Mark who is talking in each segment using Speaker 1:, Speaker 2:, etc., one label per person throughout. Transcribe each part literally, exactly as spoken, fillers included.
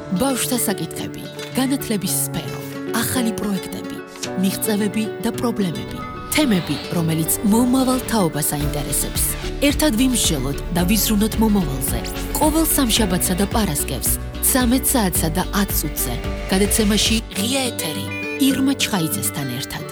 Speaker 1: ბავშვთა საკითხები, განათლების სფერო, ახალი პროექტები, მიღწევები და პრობლემები, თემები, რომელიც მომავალ თაობას აინტერესებს. ერთად ვიმსჯელოთ და ვიზრუნოთ მომავალზე. ყოველ სამშაბათსა და პარასკევს, ცამეტ საათსა და ათ წუთზე. გადაცემაში ღია ეთერი, ირმა ჩხაიძესთან ერთად.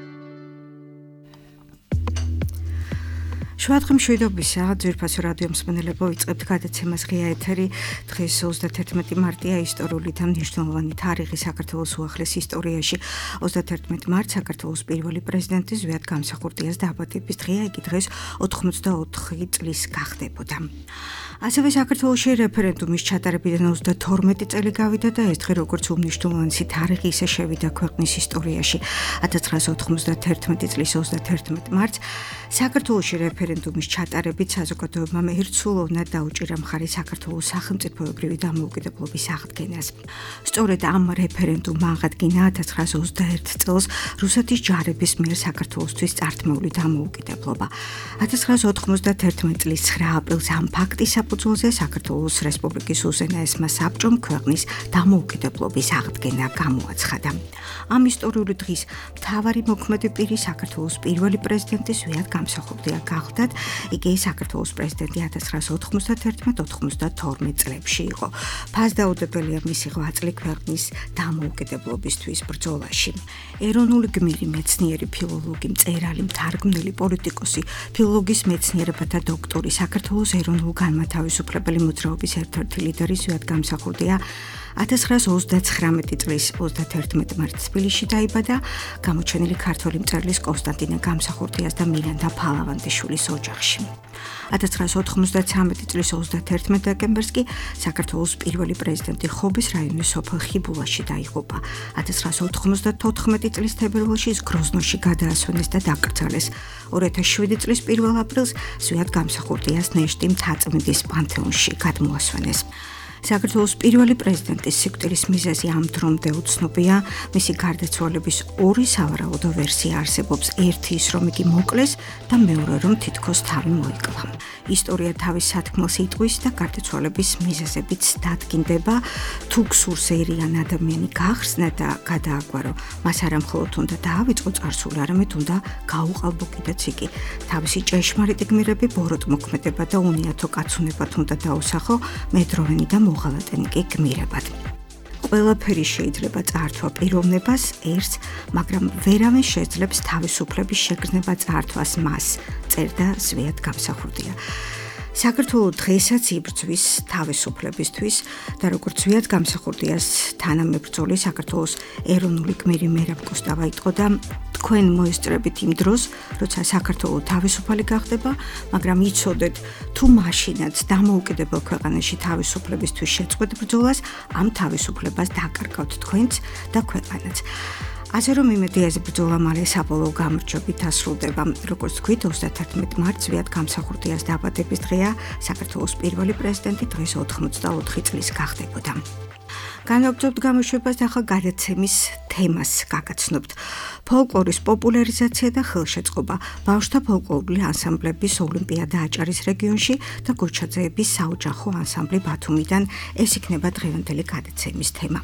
Speaker 2: შუადღე მშვიდობისა, ძვირფასო რადიო მსმენელებო, ვიწყებთ გადაცემას ღია ეთერი. დღეს ოცდათერთმეტი მარტია, ისტორიული და მნიშვნელოვანი თარიღი საქართველოს უახლეს ისტორიაში. ოცდათერთმეტი მარტს საქართველოს პირველი პრეზიდენტი ზვიად გამსახურდიას დაბადების დღეა, იგი დღეს ოთხმოცდაოთხი წლის გახდებოდა. ასევე საქართველოში რეფერენდუმის ჩატარებიდან ოცდათორმეტი წელი გავიდა და ეს დღე როგორც უმნიშვნელოვანესი თარიღი ისე შევიდა ქვეყნის ისტორიაში. ათას ცხრაასა ოთხმოცდათერთმეტი წლის ოცდათერთმეტი მარტს საქართველოში რეფერენდუმის ჩატარებით საზოგადოებამ ერთსულოვნად დაუჭირა მხარი საქართველოს სახელმწიფოებრივი დამოუკიდებლობის აღდგენას. სწორედ ამ რეფერენდუმმა აღადგინა ათას ცხრაასა ოცდაერთი წელს რუსეთის ჯარების მიერ საქართველოსთვის წართმეული დამოუკიდებლობა. ათას ცხრაასა ოთხმოცდათერთმეტი წლის ცხრა აპრილს ამ ფაქტის საფუძველზე საქართველოს რესპუბლიკის უზენაესმა საბჭომ ქვეყნის დამოუკიდებლობის აღდგენა გამოაცხადა. ამ ისტორიული დღის მთავარი მოქმედი პირი საქართველოს პირველი პრეზიდენტი ზვიად გამსახურდია გახლდათ. იგი საქართველოს პრეზიდენტი ათას ცხრაასა ოთხმოცდათერთმეტ ოცდათორმეტ წლებში იყო. ფასდაუდებელია მისი ღვაწლი ქვეყნის დამოუკიდებლობისთვის ბრძოლაში. ეროვნული გმირი, მეცნიერი, ფილოლოგი, მწერალი, მთარგმნელი, პოლიტიკოსი, ფილოლოგიის მეცნიერებათა დოქტორი, საქართველოს ეროვნულ განმათავისუფლებელი მოძრაობის ერთ-ერთი ლიდერი ზვიად გამსახურდია ათას ცხრაასა ოცდაცხრამეტი წლის ოცდათერთმეტი მარტს თბილისში დაიბადა გამოჩენილი ქართველი მწერლის კონსტანტინე გამსახურდიას და მილანდა ფალავანდიშვილის ოჯახში. ათას ცხრაასა ოთხმოცდაცამეტი წლის ოცდათერთმეტ დეკემბერს კი საქართველოს პირველი პრეზიდენტი ხობის რაიონის სოფელ ხიბულაში დაიღუპა. ათას ცხრაასა ოთხმოცდათოთხმეტი წლის თებერვალში ის გროზნოში გადაასვენეს და დაკრძალეს. ორი ათას შვიდი წლის პირველ აპრილს ზვიად გამსახურდიას ნეშტი მთაწმინდის პანთეონში გადმოასვენეს. საქართველოს პირველი პრეზიდენტის სიკვდილის მიზეზი ამ დრომდე უცნობია. მისი გარდაცვალების ორი სავარაუდო ვერსია არსებობს. ერთი ის, რომ იგი მოკლეს და მეორე, რომ თითქოს თავი მოიკლა. ისტორია თავის სათქმელს იტყვის და გარდაცვალების მიზეზებიც დადგინდება. თუ გსურს ერიან ადამიანი გახსნა და გადააგვარო, მას არა მხოლოდ უნდა დაავიწყო წარსული, არამედ უნდა გაუყალბო კიდეც იგი. თავისი ჭეშმარიტი გმირები ბოროტ მოქმედება და უნიათო კაცუნებად უნდა დაუსახო, მედროვენი და მოღალატენი კი გმირებად. ყველაფერი შეიძლება წაართვა პიროვნებას ერთს, მაგრამ ვერავინ შეძლებს თავისუფლების შეგრძნება წაართვას მას, წერდა ზვიად გამსახურდია. საქართველო დღესაც იბრძვის თავისუფლებისთვის და როგორც ზვიად გამსახურდიას თანამებრძოლი საქართველოს ეროვნული გმირი მერაბ კოსტავა იტყო და თქვენ მოესწრებით იმ დროს, როცა საქართველო თავისუფალი გახდება, მაგრამ იცოდეთ, თუ მაშინაც დამოუკიდებელ ქვეყანაში თავისუფლებისთვის შეწყვეტ ბრძოლას, ამ თავისუფლებას დაკარგავთ თქვენც და ქვეყანაც. ასე რომ იმედია ეს ბრძოლა მალე საბოლოო გამარჯვებით დასრულდება. როგორც თქვით, ოცდათერთმეტი მარტს ზვიად გამსახურდიას დაბადების დღეა, საქართველოს პირველი პრეზიდენტი დღეს ოთხმოცდაოთხი წლის გახდებოდა. განვაგრძობთ გამოშვებას და ახლა გადაცემის თემას გაგაცნობთ. ფოლკლორის პოპულარიზაცია და ხელშეწყობა, ბავშვთა ფოლკლორული ანსამბლების ოლიმპიადა აჭარის რეგიონში და გოჩაძეების საოჯახო ანსამბლი ბათუმიდან. ეს იქნება დღევანდელი გადაცემის თემა.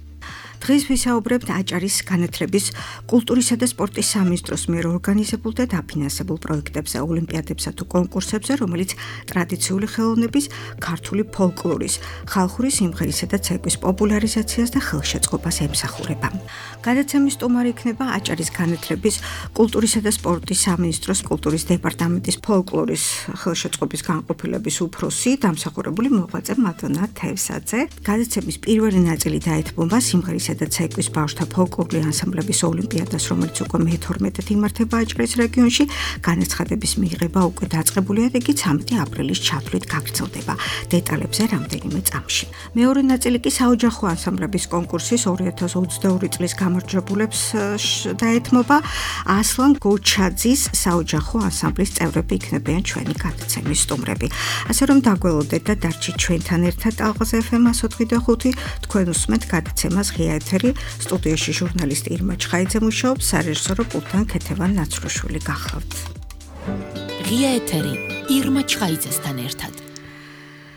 Speaker 2: დღეს ვისაუბრებთ აჭარის განათლების, კულტურისა და სპორტის სამინისტროს მიერ ორგანიზებულ და დაფინანსებულ პროექტებზე, ოლიმპიადებსა თუ კონკურსებზე, რომელიც ტრადიციული ხელოვნების, ქართული ფოლკლორის, ხალხური სიმღერისა და ცეკვის პოპულარიზაციას და ხელშეწყობას ემსახურება. გადაცემის სტუმარი იქნება აჭარის განათლების, კულტურისა და სპორტის სამინისტროს კულტურის დეპარტამენტის ფოლკლორის ხელშეწყობის განყოფილების უფროსი, დამსახურებული მოღვაწე მადონა თევსაძე. გადაცემის პირველი ნაწილი დაეთმობა სიმღერისა და ცეკვის ბავშვთა ფოლკლორული ანსამბლების ოლიმპიადას, რომელიც უკვე მეთორმეტედ იმართება აჭარის რეგიონში. განაცხადების მიღება უკვე დაწყებულია და იგი ცამეტი აპრილის ჩათვლით გაგრძელდება. დეტალებზე რამდენიმე წამში. მეორე ნაწილი კი საოჯახო ანსამბლების კონკურსის ორი ათას ოცდაორი წლის გამარჯვებულებს დაეთმობა. ასლან გოჩაძის საოჯახო ანსამბლის წევრები იქნებიან ჩვენი გადაცემის სტუმრები. ასე რომ დაგველოდეთ და დარჩით ჩვენთან ერთად ალღაზ ეფ ემ ას ოთხი და ხუთი. თქვენ უსმენთ გადაცემას ღია ეთერი. სტუდიაში ჟურნალისტი ირმა ჩხაიძე მუშაობს, სარეჟისორო პულტთან ქეთევან ნაცრუშვილი გახლავთ.
Speaker 1: ღია ეთერი ირმა ჩხაიძესთან ერთად.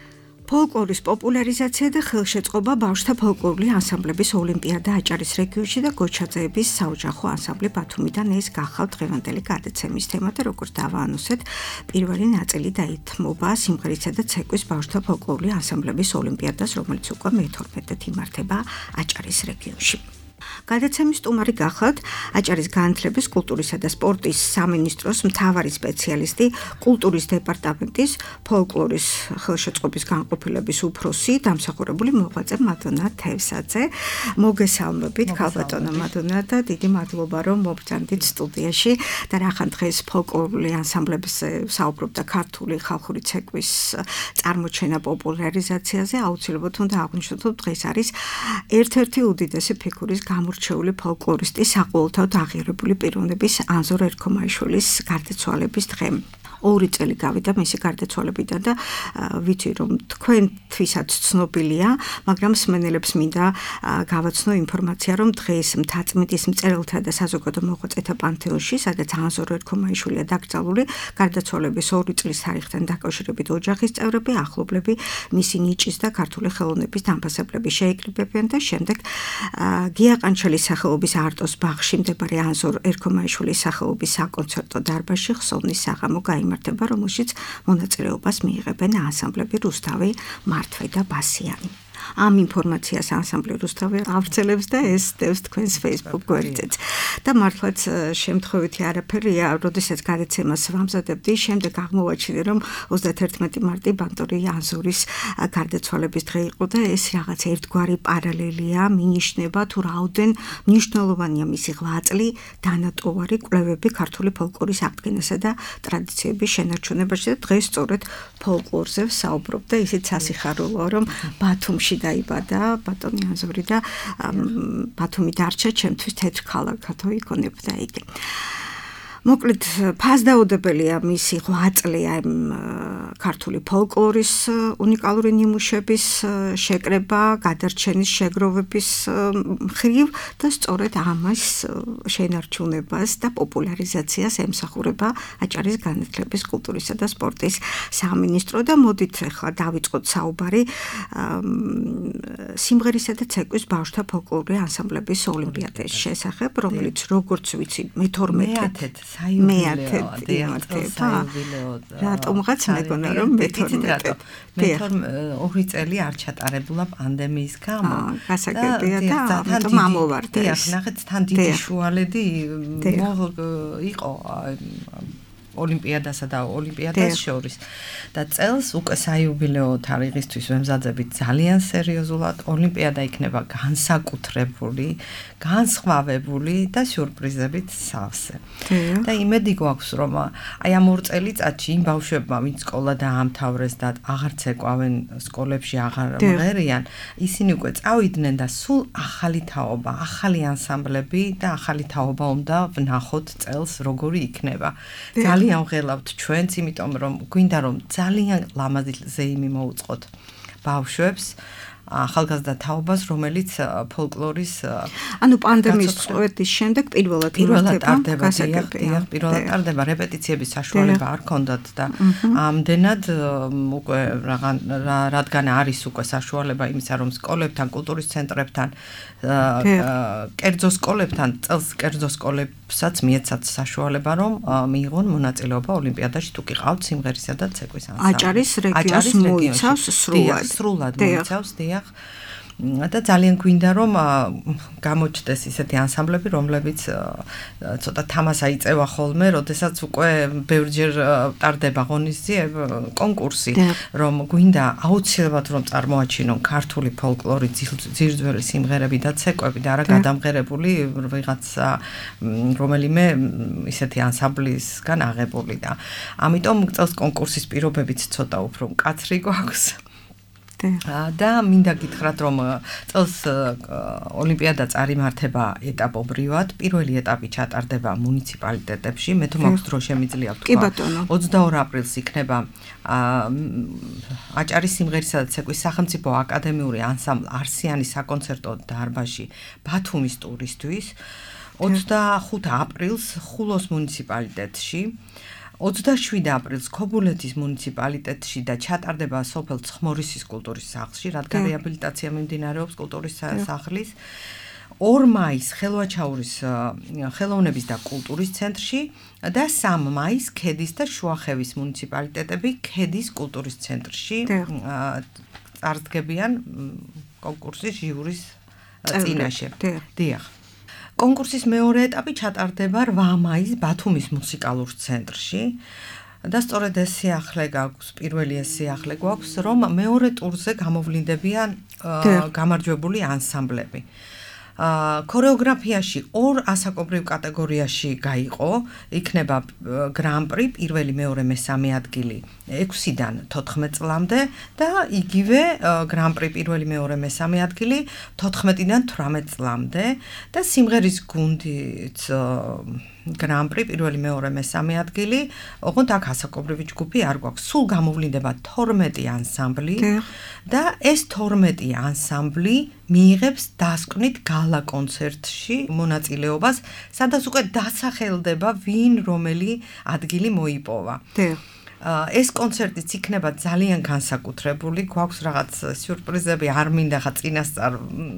Speaker 2: ფოლკლორის პოპულარიზაცია და ხელშეწყობა ბავშვთა ფოლკლორული ანსამბლების ოლიმპიადა აჭარის რეგიონში და გოჩაძეების საოჯახო ანსამბლი ბათუმიდან ეს გახავთ დღევანდელი გადაცემის თემა და როგორც დავაანონსეთ, პირველი ნაწილი დაითმობა სიმღერისა და ცეკვის ბავშვთა ფოლკლორული ანსამბლების ოლიმპიადას, რომელიც უკვე მეთორმეტედ იმართება აჭარის რეგიონში. გადაცემის სტუმარი გახლავთ აჭარის განათლების, კულტურისა და სპორტის სამინისტროს მთავარი სპეციალისტი, კულტურის დეპარტამენტის ფოლკლორის ხელშეწყობის განყოფილების უფროსი, დამსახურებული მოღვაწე მადონა თევსაძე. მოგესალმებით, ქალბატონო მადონა და დიდი მადლობა, რომ მობრძანდით სტუდიაში და რახან დღეს ფოლკლორული ანსამბლებზე საუბრობდა ქართული ხალხური ცეკვის წარმოჩენა პოპულარიზაციაზე. აუცილებლად უნდა აღვნიშნოთ, რომ დღეს არის ერთ-ერთი უდიდესი ფიგურის გამორჩეული ფოლკლორისტი საყოველთაოდ აღიარებული პიროვნების ანზორ ერქომაიშვილის გარდაცვალების დღე. ორი წელი გავიდა მისი გარდაცვალებიდან და ვიცი რომ თქვენთვისაც ცნობილია, მაგრამ მსმენელებს მინდა გავაცნო ინფორმაცია, რომ დღეს მთაწმინდის მწერალთა და საზოგადო მოღვაწეთა პანთეონში, სადაც ანზორ ერქომაიშვილია დაკრძალული, გარდაცვალების ორი წლის თარიღთან დაკავშირებით ოჯახის წევრები, ახლობლები, მისი ნიჭის და ქართული ხელოვნების დამფასებლები შეიკრიბებიან და შემდეგ გიაყანჩელის სახელობის არტოს ბაღში მდებარე ანზორ ერქომაიშვილის სახელობის საკონცერტო დარბაზში ხსოვნის საღამო იმართება, რომელშიც მონაწილეობას მიიღებენ ანსამბლები რუსთავი, მართვე და ბასიანი. ამ ინფორმაციას ანსამბლი რუსთავი ავრცელებს და ესდევს თქვენს Facebook გვერდზეც. და მართლაც შემთხვევითი არაფერია, როდესაც გადაცემას ვამზადებდი, შემდეგ აღმოვაჩინე, რომ ოცდაათერთმეტი მარტი ბანტორი ანზორის გარდაცვალების დღე იყო და ეს რაღაც ერთგვარი პარალელია, მინიშნება თუ რაოდენ მნიშვნელოვანია მისი ღვაწლი, დანატოვარი კვლევები ქართული ფოლკლორის აღდგენასა და ტრადიციების შენარჩუნებაში და დღეს სწორედ ფოლკლორზე ვსაუბრობ და ისიც სასიხარულოა, რომ ბათუმში დაიბადა ბატონი ანზორი და ბათუმი დარჩა ჩემთვის თეთრ ქალაქად იქონებდა იგი. მოკლედ ფასდაუდებელია მისი ღვაწლი ამ ქართული ფოლკლორის უნიკალური ნიმუშების შეკრება, გადარჩენის შეგროვების მხრივ და სწორედ ამას შენარჩუნებას და პოპულარიზაციას ემსახურება აჭარის განათლების, კულტურისა და სპორტის სამინისტრო და მოდით ახლა დავიწყოთ საუბარი სიმღერისა და ცეკვის ბავშვთა ფოლკლორული ანსამბლების ოლიმპიადის შესახებ, რომელიც როგორც ვიცი მეთორმეტე
Speaker 3: საიუბილეო, საიუბილეო.
Speaker 2: რატომღაც მეგონა რომ მეთორმეტე.
Speaker 3: ორი წელი არ ჩატარებულა პანდემიის გამო.
Speaker 2: გასაგებია და ამიტომ ამოვარდა ეს.
Speaker 3: ნახეთ, თან დიდი შუალედი იყო ოლიმპიადასა და ოლიმპიადას შორის და წელს უკვე საიუბილეო თარიღისთვის ვემზადებით ძალიან სერიოზულად. ოლიმპიადა იქნება განსაკუთრებული, განსხვავებული და სიურპრიზებით სავსე. და იმედი გვაქვს, რომ აი ამ ორ წელიწადში იმ ბავშვებმა, ვინც სკოლა დაამთავრეს და აღარ ცეკვავენ სკოლებში, აღარ მღერიან, ისინი უკვე წავიდნენ და სულ ახალი თაობა, ახალი ანსამბლები და ახალი თაობა უნდა ვნახოთ წელს როგორი იქნება. ძალიან ვღელავთ ჩვენც, იმიტომ რომ გვინდა რომ ძალიან ლამაზი ზეიმი მოუწყოთ ბავშვებს ახალგაზრდა თაობას, რომელიც ფოლკლორის
Speaker 2: ანუ პანდემიის წვეთის შემდეგ პირველად
Speaker 3: იმართება, პირველად ტარდება, რეპეტიციების საშუალება არ ქონდათ და ამდენად უკვე რადგან არის უკვე საშუალება იმისა, რომ სკოლებთან, კულტურის ცენტრებთან, კერძო სკოლებთან, წელს კერძო სკოლებსაც მიეცათ საშუალება, რომ მიიღონ მონაწილეობა ოლიმპიადაში, თუ კი ყავთ სიმღერისა და ცეკვის ანსამბლი.
Speaker 2: აჭარის რეგიონს მოიცავს სრულად.
Speaker 3: სრულად მოიცავს, დიახ. და ძალიან გვინდა რომ გამოჩნდეს ისეთი ანსამბლები, რომლებიც ცოტა თამასა იწევა ხოლმე, როდესაც უკვე ბევრჯერ ტარდება ღონისძიება, კონკურსი, რომ გვინდა აუცილებლად რომ წარმოაჩინონ ქართული ფოლკლორის ძირძველი სიმღერები და ცეკვები და არა გადამღერებული ვიღაცა რომელიმე ისეთი ანსამბლისგან აღებული და ამიტომ წელს კონკურსის პირობებიც ცოტა უფრო მკაცრი გვაქვს. და მინდა გითხრათ, რომ წელს ოლიმპიადა წარიმართება ეტაპობრივად. პირველი ეტაპი ჩატარდება მუნიციპალიტეტებში. მე თუ მაქვს დრო შემიძლია ვთქვა. ოცდაორ აპრილს იქნება აჭარის სიმღერისა და ცეკვის სახელმწიფო აკადემიური ანსამბლ არსიანის საკონცერტო დარბაზში ბათუმის ტურისთვის. ოცდახუთ აპრილს ხულოს მუნიციპალიტეტში. ოცდაშვიდი აპრილს ქობულეთის მუნიციპალიტეტში და ჩატარდება სოფელ ცხმორისის კულტურის სახლში, რადგან რეაბილიტაცია მიმდინარეობს კულტურის სახლის. ორ მაისს ხელვაჩაურის ხელოვნების და კულტურის ცენტრში და სამ მაისს ქედის და შუახევის მუნიციპალიტეტები ქედის კულტურის ცენტრში წარდგებიან კონკურსის ჟიურის წინაშე. დიახ. კონკურსის მეორე ეტაპი ჩატარდება რვა მაისს ბათუმის მუსიკალურ ცენტრში და სწორედ ეს სიახლე გაქვს, პირველი ეს სიახლე გვაქვს, რომ მეორე ტურზე გამოვლინდებიან გამარჯვებული ანსამბლები. ქორეოგრაფიაში ორ ასაკობრივ კატეგორიაში გაიყო, იქნება გრან-პრი პირველი, მეორე, მესამე ადგილი ექვსიდან თოთხმეტ წლამდე და იგივე გრან-პრი პირველი, მეორე, მესამე ადგილი თოთხმეტიდან თვრამეტ წლამდე და სიმღერის გუნდიც გრან-პრი პირველი, მეორე, მესამე ადგილი, ოღონდ აქ ასაკობრივი ჯგუფი არ გვაქვს. სულ გამოვლინდება თორმეტი ანსამბლი და ეს თორმეტი ანსამბლი მიიღებს დასკვნით გალა კონცერტში მონაწილეობას, სადაც უკვე დასახელდება ვინ რომელი ადგილი მოიპოვა. ეს კონცერტიც იქნება ძალიან განსაკუთრებული, გვაქვს რაღაც სიურპრიზები, არ მინდა ხა წინასწარ.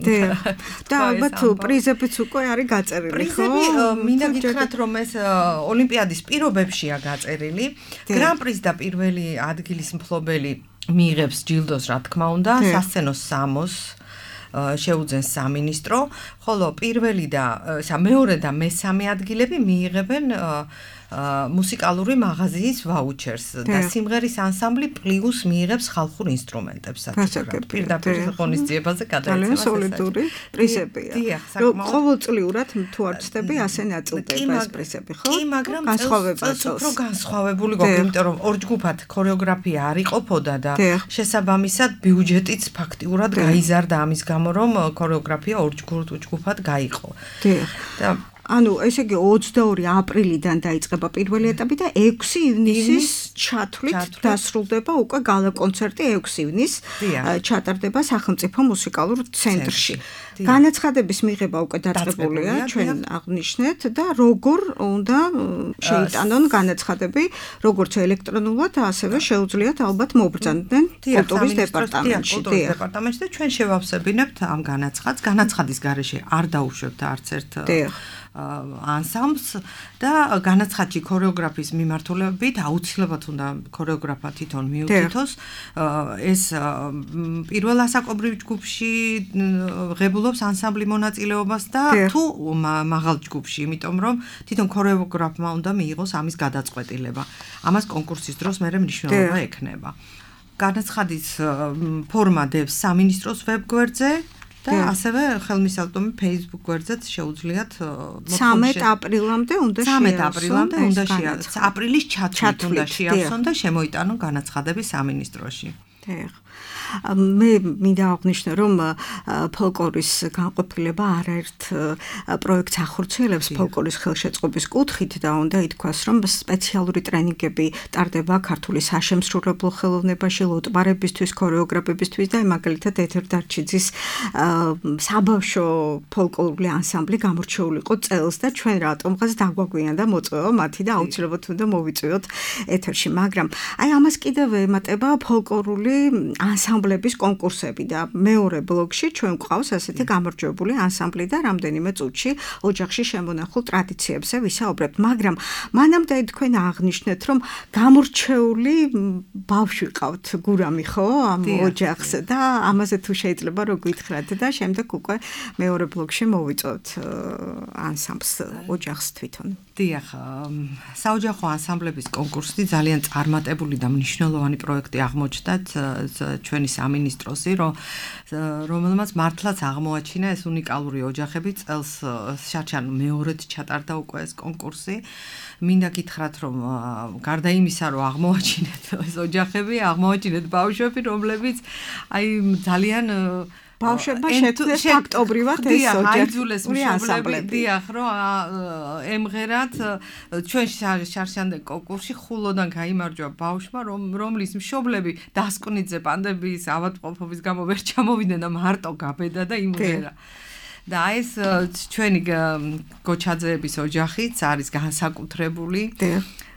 Speaker 2: და ალბათ პრიზებიც უკვე არის გაწერილი, ხო?
Speaker 3: პრიზები მინდა გითხრათ, რომ ეს ოლიმპიადის პირობებშია გაწერილი. გრან-პრის და პირველი ადგილის მფლობელი მიიღებს ჯილდოს, რა თქმა უნდა, სასცენო სამოს შეუძენს სამინისტრო, ხოლო პირველი და მეორე და მესამე ადგილები მიიღებენ მუსიკალური მაღაზიის ვაუჩერს და სიმღერის ანსამბლი პლუს მიიღებს ხალხურ ინსტრუმენტებსაც. პირდაპირ ღონისძიებაზე გადაეცემა.
Speaker 2: ძალიან სოლიდური პრიზებია. რომ ყოველწლიურად თუ არ ვცდები, ასე ნაწილდება ეს პრიზები, ხო?
Speaker 3: კი, მაგრამ
Speaker 2: განსხვავებაა.
Speaker 3: უფრო განსხვავებული გვაქვს, იმიტომ რომ ორ ჯგუფად ქორეოგრაფია არ იყოფოდა და შესაბამისად ბიუჯეტიც ფაქტიურად გაიზარდა ამის გამო, რომ ქორეოგრაფია ორ ჯგუფად გაიყო. და
Speaker 2: ანუ ესე იგი ოცდაორი აპრილიდან დაიწყება პირველი ეტაპი და ექვსი ივნისის ჩათვლით დასრულდება უკვე გალა კონცერტი ექვსი ივნისს ჩატარდება სახელმწიფო მუსიკალურ ცენტრში. განაცხადების მიღება უკვე დაწყებულია, ჩვენ აღნიშნეთ და როგორ უნდა შეიტანონ განაცხადები, როგორც ელექტრონულად, ასევე შეუძლიათ ალბათ მობრძანდნენ კულტურის დეპარტამენტში.
Speaker 3: კულტურის დეპარტამენტში და ჩვენ შევავსებინებთ ამ განაცხადს. განაცხადის გარეშე არ დაუშვებთ არც ერთ ანსამბლს და განაცხადში ქორეოგრაფიის მიმართულებით აუცილებლად უნდა ქორეოგრაფა თვითონ მიუთითოს. ეს პირველ ასაკობრივ ჯგუფში ღებულობს ანსამბლი მონაწილეობას და თუ მაღალ ჯგუფში, იმიტომ რომ თვითონ ქორეოგრაფმა უნდა მიიღოს ამის გადაწყვეტილება. ამას კონკურსის დროს მერე მნიშვნელობა ექნება. განაცხადის ფორმა დევს სამინისტროს ვებგვერდზე და ასევე ხელმისაწვდომი Facebook გვერდზეც შეუძლიათ
Speaker 2: ცამეტ აპრილამდე უნდა შეასწრონ.
Speaker 3: ცამეტ აპრილამდე უნდა შეასწრონ. აპრილის ჩათვლით უნდა შეასწრონ და შემოიტანონ განაცხადები სამინისტროში.
Speaker 2: მე მინდა აღნიშნო, რომ ფოლკლორის განყოფილება არაერთ პროექტს ახორციელებს ფოლკლორის ხელშეწყობის კუთხით და უნდა ითქვას, რომ სპეციალური ტრენინგები ტარდება ქართული საშემსრულებლო ხელოვნებაში, ლოტბარებისთვის, ქორეოგრაფებისთვის და მაგალითად ეთერ დარჩიძის საბავშვო ფოლკლორული ანსამბლი გამორჩეული იყო წელს და ჩვენ რატომღაც დაგვაგვიანა და მოწვევა მათი და აუცილებლად უნდა მოვიწვიოთ ეთერში, მაგრამ აი ამას კიდევ ემატება ფოლკლორული ანსამბლების კონკურსები და მეორე ბლოკში ჩვენ გვყავს ასეთი გამარჯვებული ანსამბლი და რამდენიმე წუთში ოჯახში შემონახულ ტრადიციებზე ვისაუბრებთ, მაგრამ მანამდე თქვენ აღნიშნეთ, რომ გამორჩეული ბავშვი ყავთ გურამი, ხო, ამ ოჯახს და ამაზე თუ შეიძლება რო გითხრათ და შემდეგ უკვე მეორე ბლოკში მოვიწოთ ანსამბლს ოჯახს თვითონ.
Speaker 3: დიახ, საოჯახო ანსამბლების კონკურსი ძალიან წარმატებული და მნიშვნელოვანი პროექტი აღმოჩნდა ჩვენი სამინისტროსი, რომელმაც მართლაც აღმოაჩინა ეს უნიკალური ოჯახები. წელს შარჩან მეორედ ჩატარდა უკვე ეს კონკურსი. მინდა გითხრათ, რომ გარდა იმისა, რომ აღმოაჩინეთ ეს ოჯახები, აღმოაჩინეთ ბავშვები, რომლებიც აი ძალიან
Speaker 2: ბავშვებმა შექმნეს ფაქტობრივად ეს
Speaker 3: ოჯახის მშობლები, დიახ, რომ ემღერათ ჩვენ შარშანდე კონკურსში ხულოდან გაიმარჯვა ბავშვმა, რომლის მშობლები დასკვნიძე პანდემიის ავადმყოფობის გამო ვერ ჩამოვიდნენ და მარტო გაბედა და იმღერა. და ეს ჩვენი გოჩაძეების ოჯახიც არის განსაკუთრებული.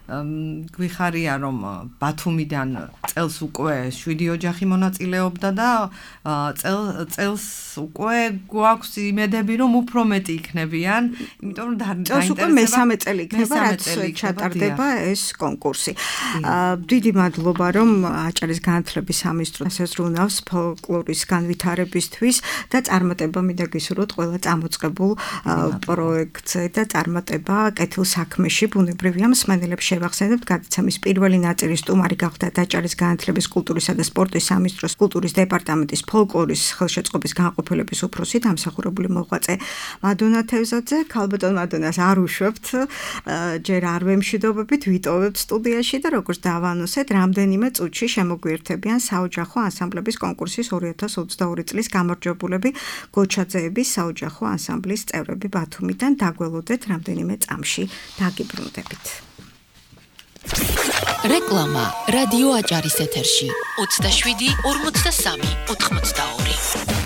Speaker 3: გვიხარია რომ ბათუმიდან წელს უკვე შვიდი ოჯახი მონაწილეობდა და წელს უკვე გვაქვს იმედები რომ უფრო მეტი იქნებიან, იმიტომ რომ
Speaker 2: წელს უკვე მესამე წელი იქნება რაც ჩატარდება ეს კონკურსი. დიდი მადლობა რომ აჭარის განათლების სამინისტროს ესწრუნავს ფოლკლორის განვითარებისთვის და წარმატება მინდა გისურვოთ ყველა წამოწყებულ პროექტზე და წარმატება კეთილ საქმეში. ბუნებრივია მსმენელებს შევახსენებთ გადაცემის პირველი ნაწილის სტუმარი გახდათ აჭარის განათლების, კულტურისა და სპორტის სამინისტროს კულტურის დეპარტამენტის ფოლკლორის ხელშეწყობის განყოფილების უფროსი დამსახურებული მოღვაწე მადონა თევზაძე. ქალბატონ მადონას არ უშვებთ, ჯერ არ ვემშვიდობებით, ვიტოვებთ სტუდიაში და როგორც დავანონსეთ, რამდენიმე წუთში შემოგვიერთებიან საოჯახო ანსამბლების კონკურსის ორი ათას ოცდაორი წლის გამარჯვებულები გოჩაძეების საოჯახო ანსამბლის წევრები ბათუმიდან. დაგველოდეთ რამდენიმე წამში დაგიბრუნდებით.
Speaker 1: რეკლამა რადიო აჭარის ეთერში ოცდაშვიდი ორმოცდასამი ოთხმოცდაორი.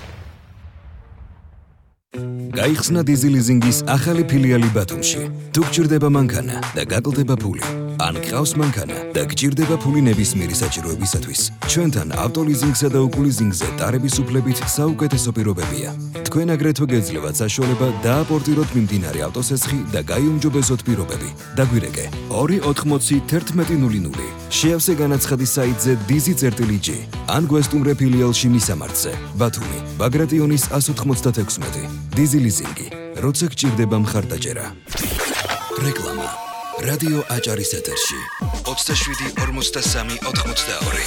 Speaker 4: გაიხსნა დიზი ლიზინგის ახალი ფილიალი ბათუმში. თუ გჭირდება მანქანა და გაკლდება ფული, ან გყავს მანქანა და გჭირდება ფული ნებისმიერი საჭიროებისათვის, ჩვენთან ავტოლიზინგსა და უკულიზინგზე ტარების უფლებით საუკეთესო პირობებია. თქვენ აგრეთვე გეძლევათ საშუალება დააპორტიროთ მიმდინარე ავტოსესხი და გაიუმჯობესოთ პირობები. დაგვირეკე ორი ოთხმოცი თერთმეტი ნული ნული. შეავსე განაცხადის საიტზე dizi.gr ან გვესტუმრე ფილიალში მისამართზე. ბათუმი, ბაგრატიონის ას ოთხმოცდათექვსმეტი. დიზი ლიზინგი, როცა გჭირდება მხარდაჭერა. რეკლამა რადიო აჭარის ეთერში ოცდაშვიდი ორმოცდასამი ოთხმოცდაორი.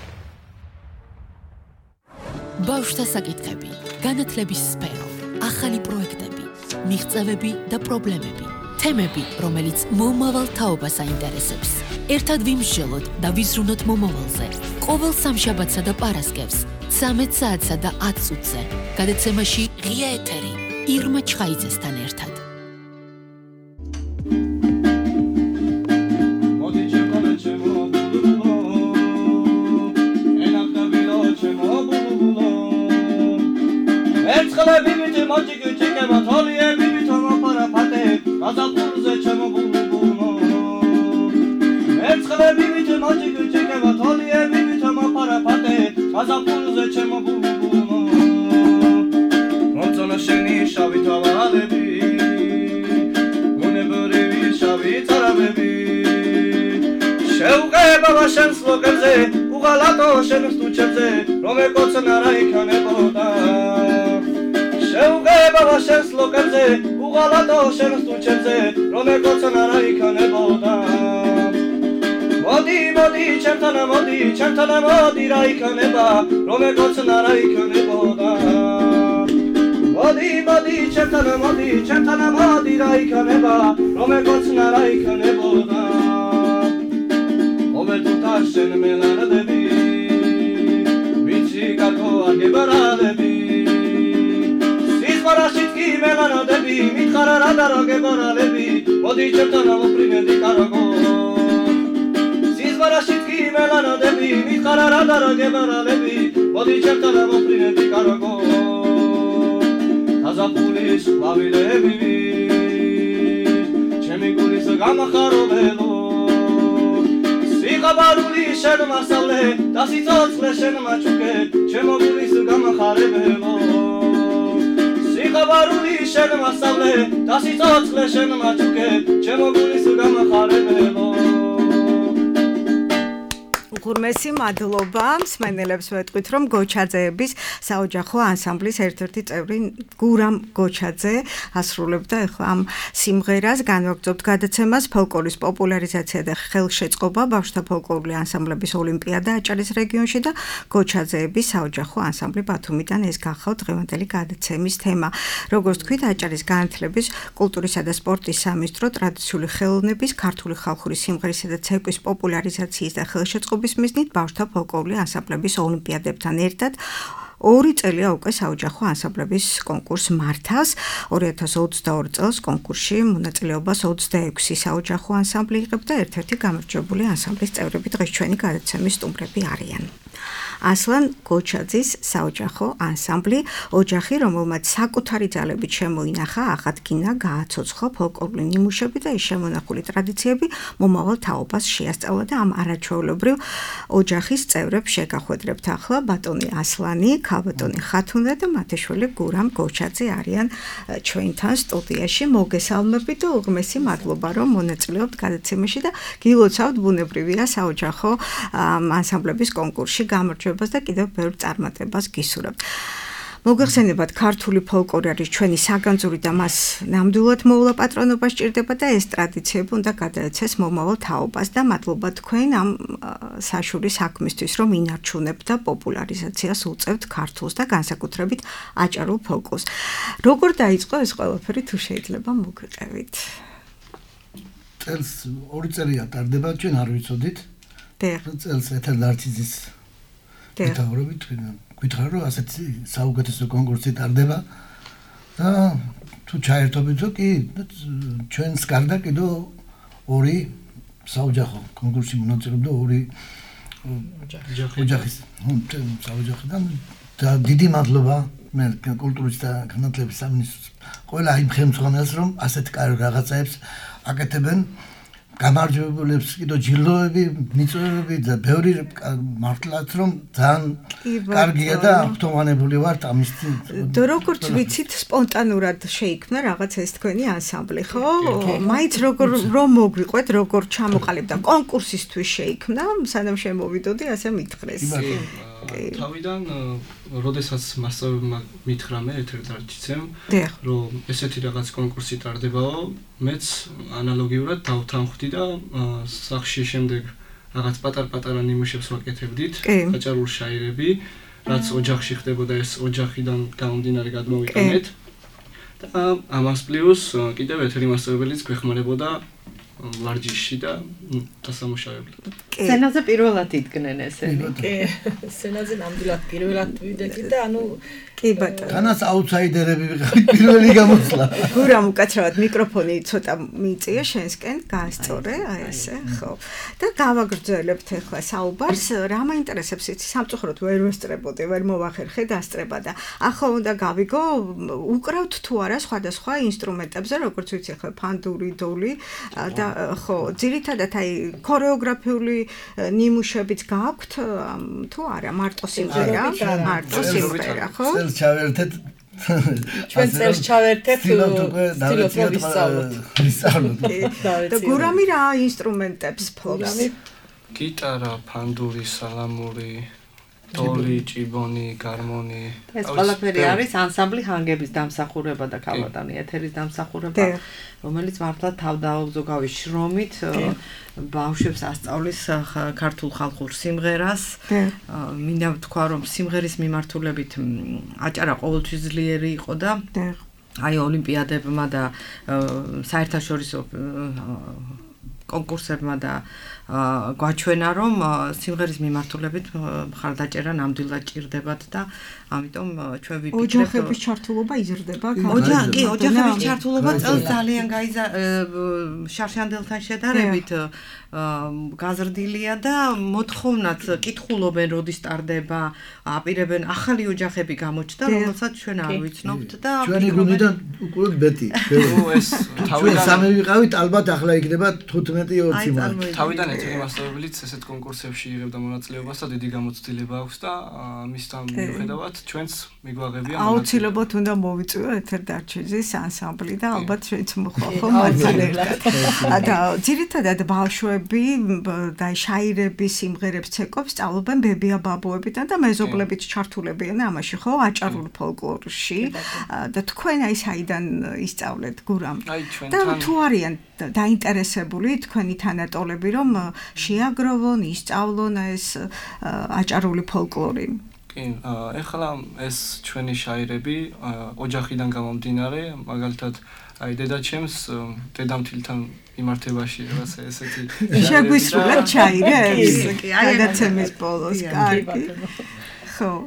Speaker 1: ბავშვთა საკითხები, განათლების სფერო, ახალი პროექტები, მიღწევები და პრობლემები, თემები, რომელიც მომავალ თაობას აინტერესებს. ერთად ვიმსჯელოთ და ვიზრუნოთ მომავალზე. ყოველ სამშაბათსა და პარასკევს, ცამეტ საათსა და ათ წუთზე. გადაცემაში ღია ეთერი ირმა ჩხაიძესთან ერთად.
Speaker 5: ერთხელები მითი მოჭიკი ჭიკება თოლიები ვითომა პარაფატე გაზაფხულზე ჩემო ბულბულო ერთხელები მითი მოჭიკი ჭიკება თოლიები ვითომა პარაფატე გაზაფხულზე ჩემო ბულბულო მომწონა შენი შავი თვალები უნებრივი შავი წარაბები შეუღება შენს ლოკებზე უღალატო შენს თუჩებზე რომ ეკოცნა რა იქნებოდა შეუღება შენს ლოკებზე უღალატო შენს თუჩებზე რომ ეკოცნა რა იქნებოდა მოდი მოდი ჩემთან მოდი ჩემთან მოდი რა იქნება რომ ეკოცნა რა იქნებოდა მოდი მოდი ჩემთან მოდი ჩემთან მოდი რა იქნება რომ ეკოცნა რა იქნებოდა ოვერტუთა შენ მელარდები ვიცი კარგო აგებარალები სიზმარაშიც კი მელარდები მითხარა რა და რა გებარალები მოდი ჩემთან მოპრიმედი კარგო სიზმარაშიც კი მელარდები მითხარა რა და რა გებარალები მოდი ჩემთან მოპრიმედი კარგო აზაფულის ყვავილები ჩემი გულის გამახარულო სიღაბარული შენ მასავლე და სიცოცხლე შენ მაჩუკე ჩემო გულის გამახარებელო სიღაბარული შენ მასავლე და სიცოცხლე შენ მაჩუკე ჩემო გულის გამახარებელო
Speaker 2: უღურმესი მადლობა მსმენელებს ვეტყვით რომ გოჩაძეების საოჯახო ანსამბლის ერთ-ერთი წევრი გურამ გოჩაძე ასრულებდა ახლა ამ სიმღერას. განვაგრძობთ გადაცემას ფოლკლორის პოპულარიზაცია და ხელშეწყობა ბავშვთა ფოლკლორული ანსამბლების ოლიმპიადა აჭარის რეგიონში და გოჩაძეების საოჯახო ანსამბლი ბათუმიდან. ეს გახავთ დღევანდელი გადაცემის თემა. როგორც თქვით, აჭარის განათლების, კულტურისა და სპორტის სამინისტრო ტრადიციული ხელოვნების, ქართული ხალხური სიმღერისა და ცეკვის პოპულარიზაციის და ხელშეწყობის მიზნით ბავშვთა ფოლკლორული ანსამბლების ოლიმპიადებთან ერთად ორი წელია უკვე საოჯახო ანსამბლების კონკურსს მართავს. ორი ათას ოცდაორი წელს კონკურსში მონაწილეობას ოცდაექვსი საოჯახო ანსამბლი იღებდა და ერთ-ერთი გამარჯვებული ანსამბლის წევრები დღეს ჩვენი გადაცემის სტუმრები არიან. ასლან გოჩაძის საოჯახო ანსამბლი, ოჯახი, რომელმაც საკუთარი ძალებით შემოინახა, აღადგინა, გააცოცხლა ფოლკლორული ნიმუშები და ის შემონახული ტრადიციები მომავალ თაობას შეასწავლა და ამ არაჩვეულებრივ ოჯახის წევრებს შეგახვედრებთ ახლა ბატონი ასლანი, ქალბატონი ხათუნა და მათი შვილი გურამ გოჩაძე არიან ჩვენთან სტუდიაში. მოგესალმებით და უღმესი მადლობა რომ მონაწილეობთ გადაცემაში და გილოცავთ ბუნებრივია საოჯახო ანსამბლების კონკურსში გამარჯვებას და კიდევ ბევრ წარმატებას გისურვებთ. მოგეხსენებათ, ქართული ფოლკლორი არის ჩვენი საგანძური და მას ნამდვილად მოვლა პატრონობა სჭირდება და ეს ტრადიციები უნდა გადაეცეს მომავალ თაობას და მადლობა თქვენ ამ საშუალო საქმისთვის, რომ ინარჩუნებთ და პოპულარიზაციას უწევთ ქართულს და განსაკუთრებით აჭარულ ფოლკლორს. როგორ დაიწყო ეს ყველაფერი, თუ შეიძლება მოგვიყევით?
Speaker 6: წელს ორი წელია ტარდება, ჩვენ არ ვიცოდით. წელს ეთერდარჩიზის მეთაურობით გითხრა რომ ასეთი საუკეთესო კონკურსი ტარდება და თუ ჩაერთობითო კი ჩვენს გარდა კიდევ ორი საოჯახო კონკურსში მონაწილეობდა ორი ოჯახის საოჯახოდან და დიდი მადლობა მე კულტურის და განათლების სამინისტროს ყველა იმ ხელმძღვანელს რომ ასეთ კარგ რაღაცებს აკეთებენ გამარჯვებულებს კიდო ჯილდოები, მიწვევები და ბევრი მართლაც რომ ძალიან კარგია და აღთომანებული ვართ ამის.
Speaker 2: და როგორც ვიცით, სპონტანურად შეიქმნა რაღაც ეს თქვენი ანსამბლი, ხო? მაინც როგორ რომ მოგვიყვეთ, როგორ ჩამოყალიბდა კონკურსისთვის შეიქმნა, სანამ შემოვიდოდი, ასე მითხრეს.
Speaker 5: თავიდან, როდესაც მასწავლებელმა მითხრა მე ეთერდარჩიცემ, რომ ესეთი რაღაც კონკურსი ტარდებაო, მეც ანალოგიურად დავთანხმდი და სახში შემდეგ რაღაც პატარ-პატარა ნიმუშებს ვაკეთებდით, აჭარულ შაირები, რაც ოჯახში ხდებოდა, ეს ოჯახიდან გამომდინარე გადმოვიყენეთ. და ამას პლუს კიდევ ეთერი მასწავლებელიც გვეხმარებოდა ვარჯიში და დასამუშავებლად.
Speaker 3: სცენაზე პირველად იდგნენ ესენი.
Speaker 1: კი, სცენაზე ნამდვილად პირველად ვიდექი და ანუ
Speaker 2: კი ბატონო.
Speaker 6: თანაც აუთსაიდერები ვიყავით პირველი გამოსვლა.
Speaker 2: გურამ უკაცრავად მიკროფონი ცოტა მიწია შენსკენ გაასწორე, აი ესე, ხო. და გავაგრძელებთ ახლა საუბარს, რა მაინტერესებს იცი, სამწუხაროდ ვერ ვესწრებოდი, ვერ მოვახერხე დასწრება და ახლა უნდა გავიგო, უკრავთ თუ არა სხვადასხვა ინსტრუმენტებზე, როგორც ვიცი ახლა ფანდური, დოლი და ხო, ძირითადად აი ქორეოგრაფიული ნიმუშებიც გაქვთ თუ არა, მარტო სიმღერა, მარტო სიმღერა, ხო?
Speaker 6: ჩავერთეთ
Speaker 1: ჩვენ წელს ჩავერთეთ სტილოთ
Speaker 6: ვისწავლოთ.
Speaker 2: და გურამი რა ინსტრუმენტებს ფლობს?
Speaker 5: გიტარა, ფანდური, სალამური, დოლი, ჭიბონი, გარმონი.
Speaker 3: ეს ყველაფერი არის ანსამბლი ჰანგების დამსახურება და ქალბატონი ეთერის დამსახურება, რომელიც მართლა თავდაუზოგავი შრომით ბავშვებს ასწავლის ქართულ ხალხურ სიმღერას. მინდა ვთქვა, რომ სიმღერის მიმართულებით აჭარა ყოველთვის ძლიერი იყო და აი ოლიმპიადებმა და საერთაშორისო კონკურსებმა და გვაჩვენა რომ სიმღერის მიმართულებით მხარდაჭერა ნამდვილად ჭირდებათ და ამიტომ ჩვენ ვიფიქრებთ
Speaker 2: ოჯახების ჩართულობა იზრდება
Speaker 3: ოჯახი ოჯახების ჩართულობა წელს ძალიან გაიზა შარშანდელთან შედარებით გაზრდილია და მოთხოვნად კითხულობენ როდის ტარდება აპირებენ ახალი ოჯახები გამოჩნდა რომელსაც ჩვენ არ ვიცნობთ და
Speaker 6: ჩვენი გუნდიდან უკვე ბეტი
Speaker 5: ეს
Speaker 6: თავიდან სამი ვიყავით ალბათ ახლა იქნება თხუთმეტი ოცი
Speaker 5: მაგრამ თავიდან ეთერი მასწავლებელიც ესეთ კონკურსებში იღებდა მონაწილეობას და დიდი გამოცდილება აქვს და ამისთან მიუხედავად ჩვენს მიგვაღებია
Speaker 2: აუცილებლად უნდა მოვიწვიო ეთერდარჩიზის ანსამბლი და ალბათ შეც მოხვალ მარცელერად და ძირითადად ბავშვები და შაირები სიმღერებს ცეკობს სწავლობენ ბებია-ბაბუებიდან და მეზობლებით ჩართულებიან ამაში ხო აჭარულ ფოლკლორში და თქვენ აი საიდან ისწავლეთ გურამ და თუ არიან დაინტერესებული თქვენი თანატოლები რომ შეაგროვონ, ისწავლონ ეს აჭარული ფოლკლორი.
Speaker 5: კი, ეხლა ეს ჩვენი შაირები ოჯახიდან გამომდინარე, მაგალითად აი დედაჩემს დედამთილთან იმართებაში რაღაცა ესეთი
Speaker 2: შეგვისრულეთ ჩაირებს? გადაცემის ბოლოს, კარგი. ხო.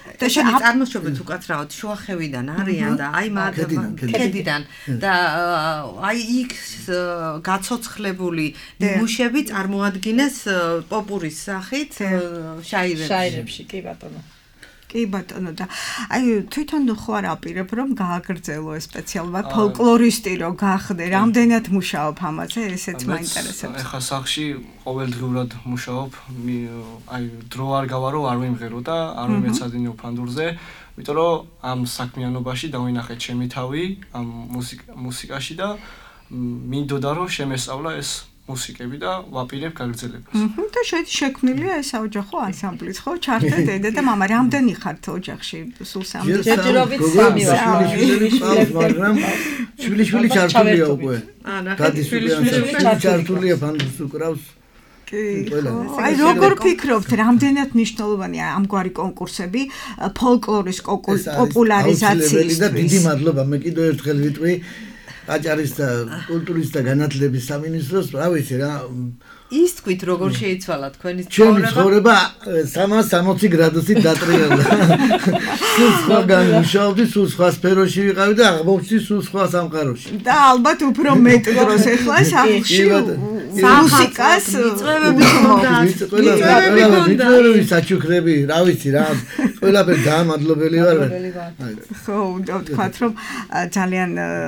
Speaker 2: და
Speaker 3: შენი წარმოშობით უკაცრავად შუახევიდან არიან და აი მაგ ქედიდან და აი იქ გაცოცხლებული ნიმუშები წარმოადგენს პოპურის სახით შაირებში.
Speaker 7: შაირებში, კი ბატონო.
Speaker 2: კი ბატონო და აი თვითონ ხო არ აპირებ რომ გააგრძელო სპეციალურად ფოლკლორისტი რომ გახდე რამდენად მუშაობ ამაზე ესეც მაინტერესებს
Speaker 5: ახლა სახში ყოველდღიურად მუშაობ აი დრო არ გავარო არ ვიმღერო და არ ვიმეცადინეო ფანდურზე იმიტომ რომ ამ საქმიანობაში დავინახე ჩემი თავი ამ მუსიკაში და მინდოდა რომ შემესწავლა ეს მუსიკები და ვაპირებ გაგრძელებას.
Speaker 2: აჰა და შექმნილია ეს ოჯახო ანსამბლიც ხო ჩართე დედა და мама რამდენი ხართ ოჯახში სულ სამი
Speaker 7: ჯერჯერობით სამი ვარ
Speaker 6: მაგრამ შვილიშვილი ჩართულია უკვე გადის შვილიშვილი ჩართულია ფანდურს უკრავს
Speaker 2: აი როგორ ფიქრობთ რამდენად მნიშვნელოვანია ამგვარი კონკურსები ფოლკლორის პოპულარიზაციის
Speaker 6: და დიდი მადლობა მე კიდევ ერთხელ ვიტყვი აჭარის და კულტურის და განათლების სამინისტროს, რა ვიცი რა.
Speaker 3: ის თქვით როგორ შეიცვალა თქვენი
Speaker 6: ცხოვრება? ჩემი ცხოვრება სამას სამოცი გრადუსით დატრიალდა. სულ სხვაგან მუშაობდი, სულ სხვა სფეროში ვიყავი და აღმოჩნდი სულ სხვა სამყაროში.
Speaker 2: და ალბათ უფრო მეტ დროს ეხლა სახში მუსიკას
Speaker 3: მიწვევები ჰქონდა.
Speaker 6: მიწვევები საჩუქრები, რა ვიცი რა. ყველაფერი დაამადლობელი ვარ.
Speaker 2: ხო, უნდა ვთქვათ რომ ძალიან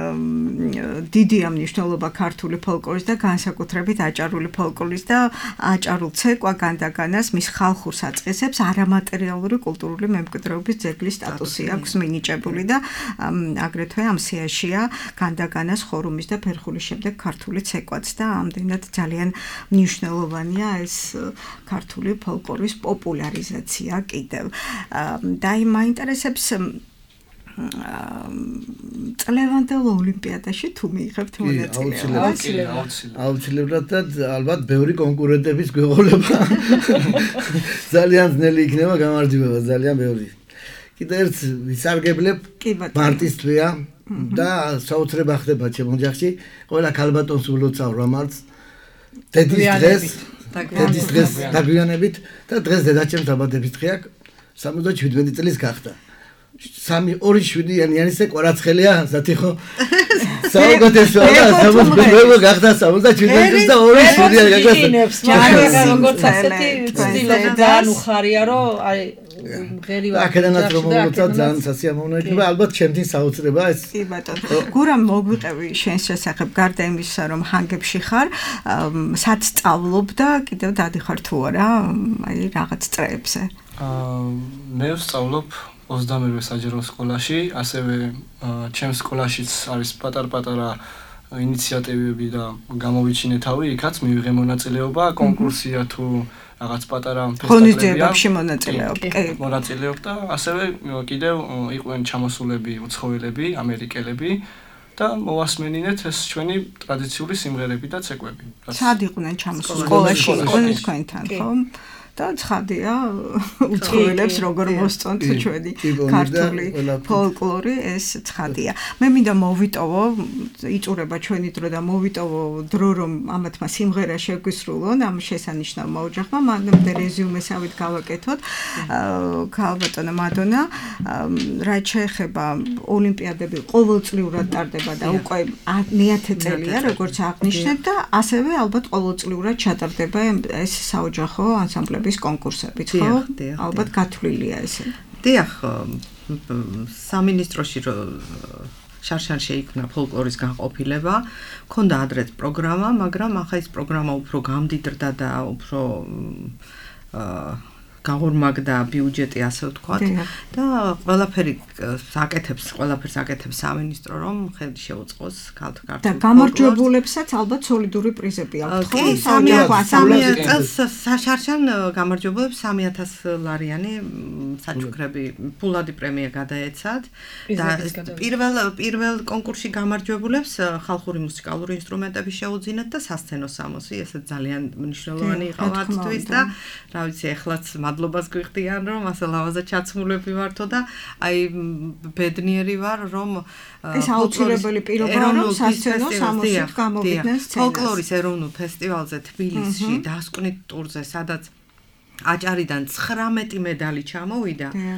Speaker 2: დიდია მნიშვნელობა ქართული ფოლკლორის და განსაკუთრებით აჭარული ფოლკლორის და აჭარულ ცეკვა განდაგანას მის ხალხურ საწყისებს არამატერიალური კულტურული მემკვიდრეობის ძეგლის სტატუსი აქვს მინიჭებული და აგრეთვე ამ სიაშია განდაგანას ხორუმის და ფერხულის შემდეგ ქართული ცეკვაც და ამდენად ძალიან მნიშვნელოვანია ეს ქართული ფოლკლორის პოპულარიზაცია კიდევ და იმ მაინტერესებს წლევანდელ ოლიმპიადაში თუ მიიღებთ მონაწილეობას
Speaker 6: აუცილებლად და ალბათ ბევრი კონკურენტების გვეღოლება ძალიან ძნელი იქნება გამარჯვება ძალიან ბევრი კიდევ ერთ ვისარგებლებ მარტის თვეა და საოცრება ხდება ჩემ ოჯახში ყველა ქალბატონს ულოცავ რომელს დედის დღეს დედის დღეს დაგვიანებით და დღეს დედაჩემს დაბადების დღეა სამოცდაშვიდი წლის გახდა სამი ორი შვიდიანი არის ეს კვარაცხელია სათიხო საუკეთესო და სამოცდაშვიდი გახდა სამოცდაშვიდი წლის და ორი შვიდიანი გახდა
Speaker 7: ჯანია როგორც ასეთი სტილი ძალიან უხარია რომ აი ღერი ვარ
Speaker 6: აქედანაც რომ მოვუწევ ძალიან სასიამოვნო იქნება ალბათ ჩემთვის საოცრება ეს
Speaker 2: კი ბატონო გურამ მოგვიყევი შენს შესახებ გარდა იმისა რომ ჰანგებში ხარ სად სწავლობ და კიდევ დადიხარ თუ არა აი რაღაც წრეებზე
Speaker 5: აა მე ვსწავლობ ოცდამერვე საჯარო სკოლაში, ასევე ჩემს სკოლაშიც არის პატარ-პატარა ინიციატივები და გამოვიჩინე თავი, იქაც მივიღე მონაწილეობა, კონკურსია თუ რაღაც პატარა
Speaker 2: ფესტივალებში მონაწილეობ.
Speaker 5: მონაწილეობ და ასევე კიდევ იყვნენ ჩამოსულები უცხოელები, ამერიკელები და მოვასმენინეთ ეს ჩვენი ტრადიციული სიმღერები და ცეკვები.
Speaker 2: სად იყვნენ ჩამოსული? სკოლაში იყვნენ თქვენთან, ხო? და ცხადია უცხოელებს როგორ მოსწონთ ჩვენი ქართული ფოლკლორი ეს ცხადია. მე მინდა მოვიტოვო, იწურება ჩვენი დრო და მოვიტოვო დრო რომ ამათმა სიმღერა შეგვისრულონ ამ შესანიშნავმა ოჯახმა, მანამდე რეზიუმესავით გავაკეთოთ. ქალბატონო მადონა, რაც შეეხება ოლიმპიადები ყოველწლიურად ტარდება და უკვე მეათე წელია როგორც აღნიშნეთ და ასევე ალბათ ყოველწლიურად ჩატარდება ეს საოჯახო ანსამბლები ის კონკურსებიც ხო? ალბათ გათვლილია ესე.
Speaker 3: დიახ, სამინისტროში შარშან შეიქმნა ფოლკლორის განყოფილება, ქონდა ადრეთ პროგრამა, მაგრამ ახლა ეს პროგრამა უფრო გამდიდრდა და უფრო გაორმაგდა ბიუჯეტი ასე ვთქვათ და ყველაფერი საკეთებს, ყველაფერს აკეთებს სამინისტრო რომ ხელი შეუწყოს ქალთა ქართულ
Speaker 2: და გამარჯვებულებსაც ალბათ სოლიდური პრიზები აქვთ ხო?
Speaker 3: სამი წელს შარშან გამარჯვებულებს სამი ათას ლარიანი საჩუქრები ფულადი პრემია გადაეცათ და პირველ პირველ კონკურსში გამარჯვებულებს ხალხური მუსიკალური ინსტრუმენტები შეუძინათ და სასცენო სამოსი, ესე ძალიან მნიშვნელოვანი იყო მათთვის და რა ვიცი, ეხლაც მადლობას გვიხდიან რომ ასე ლავაზა ჩაცმულები ვართო და აი ბედნიერი ვარ რომ
Speaker 2: ეს აუცილებელი პირობაა რომ სასცენო სამოსით გამოვიდნენ სცენას
Speaker 3: ფოლკლორის ეროვნულ ფესტივალზე თბილისში დასკვნით ტურზე სადაც აჭარიდან ცხრამეტი მედალი ჩამოვიდა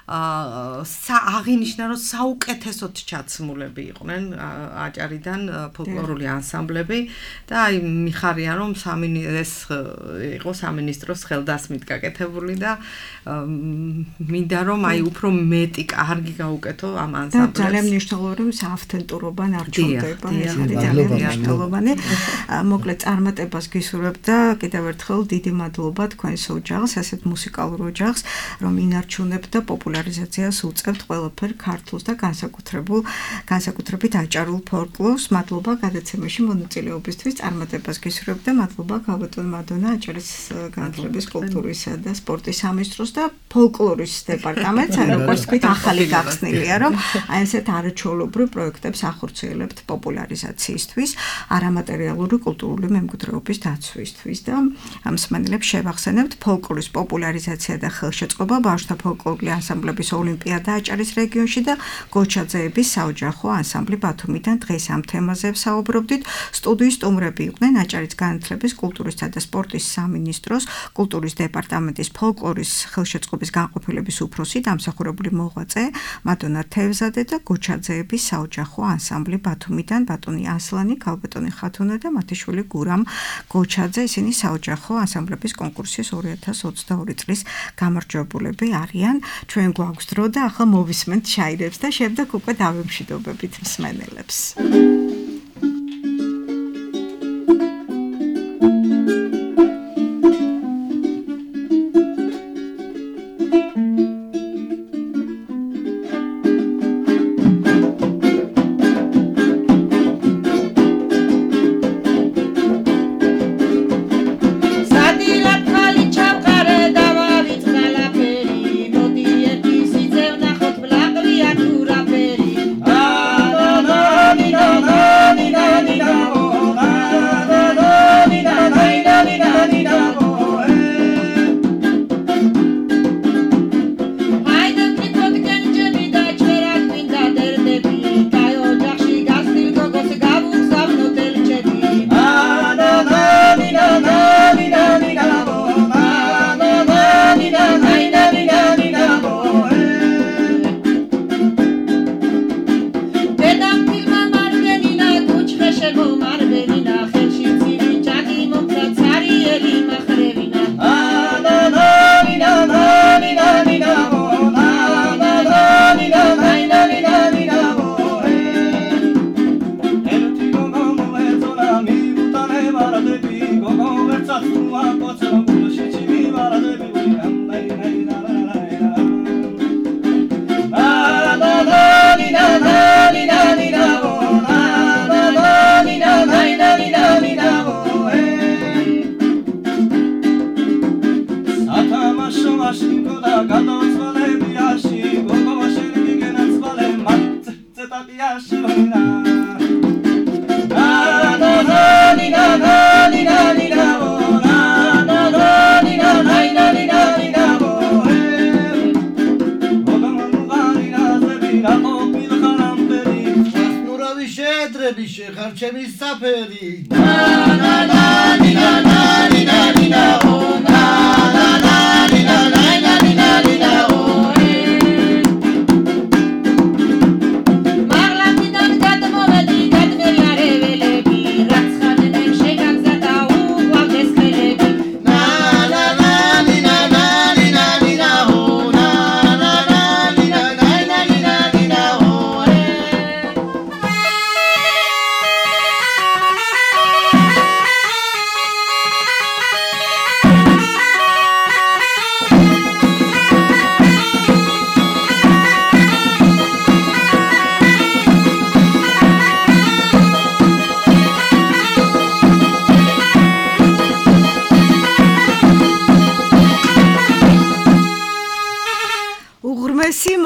Speaker 3: აღინიშნა რომ საუკეთესოდ ჩაცმულები იყვნენ აჭარიდან ფოლკლორული ანსამბლები და აი მიხარია რომ სამინისტრო იყო სამინისტროს ხელდასმით გაკეთებული და მინდა რომ აი უფრო მეტი კარგი გაუკეთო ამ ანსამბლებს.
Speaker 2: ძალიან მნიშვნელოვანი რომ საავთენტურობა ნარჩუნდება, ეს არის ძალიან მნიშვნელოვანი. მოკლედ წარმატებას გისურვებ და კიდევ ერთხელ დიდი მადლობა თქვენს ოჯახს, ასეთ მუსიკალურ ოჯახს, რომ ინარჩუნებთ და პოპულარიზაციას უწევთ ყველაფერ ქართულს და განსაკუთრებულ განსაკუთრებით აჭარულ ფოლკლორს. მადლობა გადაცემაში მონაწილეობისთვის, წარმატებას გისურვებ და მადლობა გაბატონ მადონა აჭარის განათლების, კულტურისა და სპორტის სამინისტროს და ფოლკლორის დეპარტამენტს, როგორც თქვით, ახალი გახსნილია, რომ აი ესეთ არაჩვეულებრივ პროექტებს ახორციელებთ პოპულარიზაციისთვის, არამატერიალური კულტურული მემკვიდრეობის დაცვისთვის და ამ მსმენელებს შევახსენებთ ფოლკლორის პოპულარიზაცია და ხელშეწყობა ბავშვთა ფოლკლორული ანსამბლების ოლიმპიადა აჭარის რეგიონში და გოჩაძეების საოჯახო ანსამბლი ბათუმიდან. დღეს ამ თემაზე ვსაუბრობდით. სტუდიის სტუმრები იყვნენ აჭარის განათლების, კულტურისა და სპორტის სამინისტროს, კულტურის დეპარტამენტის ფოლკლორის ხელშეწყობის განყოფილების უფროსი დამსახურებული მოღვაწე მადონა თევზადე და გოჩაძეების საოჯახო ანსამბლი ბათუმიდან ბატონი ასლანი, ქალბატონი ხათუნა და მათი შვილი გურამ გოჩაძე. ისინი საოჯახო ანსამბლების კონკურსის ორი ათას ოცდაორი წლის გამარჯვებულები არიან. ჩვენ გვაქვს დრო და ახლა მოვისმენთ შაირებს და შემდეგ უკვე დავემშვიდობებით მსმენელებს.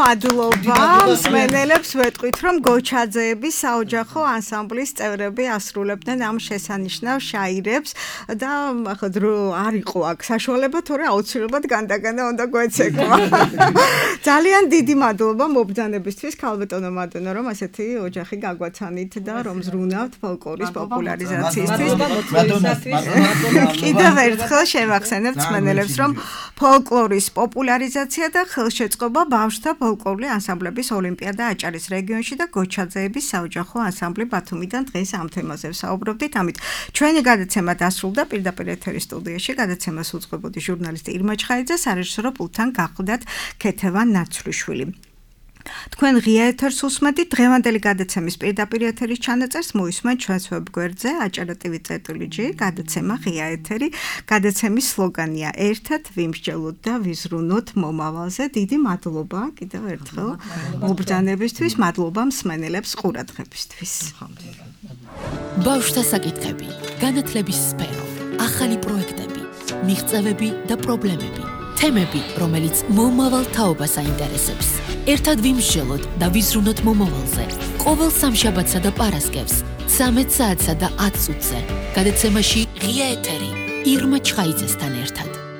Speaker 2: მადლობა. მსმენელებს ვეტყვით, რომ გოჩაძეების საოჯახო ანსამბლის წევრები ასრულებდნენ ამ შესანიშნავ შაირებს და ახლა დრო არ იყო აქ საშუალება, თორე აუცილებლად განდაგანა უნდა გვეცეკვა. ძალიან დიდი მადლობა მობრძანებისთვის, ქალბატონო მადონო, რომ ასეთი ოჯახი გაგვაცანით და რომ ზრუნავთ ფოლკლორის პოპულარიზაციისთვის. კიდევ ერთხელ შევახსენებთ მსმენელებს, რომ ფოლკლორის პოპულარიზაცია და ხელშეწყობა ბავშვთა ფოლკლორული ანსამბლების ოლიმპიადა აჭარის რეგიონში და გოჩაძეების საოჯახო ანსამბლი ბათუმიდან დღეს ამ თემაზე ვსაუბრობდით. ამით ჩვენი გადაცემა დასრულდა. პირდაპირ ეთერის სტუდიაში გადაცემას უძღვებოდი ჟურნალისტი ირმა ჩხაიძე, სარეჟისორო პულტთან გახვდათ ქეთევან ნაცვლიშვილი. თქვენ ღია ეთერს უსმენთ. დღევანდელი გადაცემის პირდაპირ ეთერის ჩანაწერს მოისმენთ ჩვენს ვებგვერდზე აჭარა ტივი წეტ-ი გადაცემა ღია ეთერი. გადაცემის სლოგანია ერთად ვიმსჯელოთ და ვიზრუნოთ მომავალზე. დიდი მადლობა კიდევ ერთხელ მობრძანებისთვის, მადლობა მსმენელებს ყურადღებისთვის.
Speaker 1: ბავშვთა საკითხები, განათლების სფერო, ახალი პროექტები, მიღწევები და პრობლემები, თემები, რომელიც მომავალ თაობას აინტერესებს. ერთად ვიმსჯელოთ და ვიზრუნოთ მომავალზე. ყოველ სამშაბათსა და პარასკევს, ცამეტ საათსა და ათ წუთზე. გადაცემაში ღია ეთერი ირმა ჩხაიძესთან ერთად.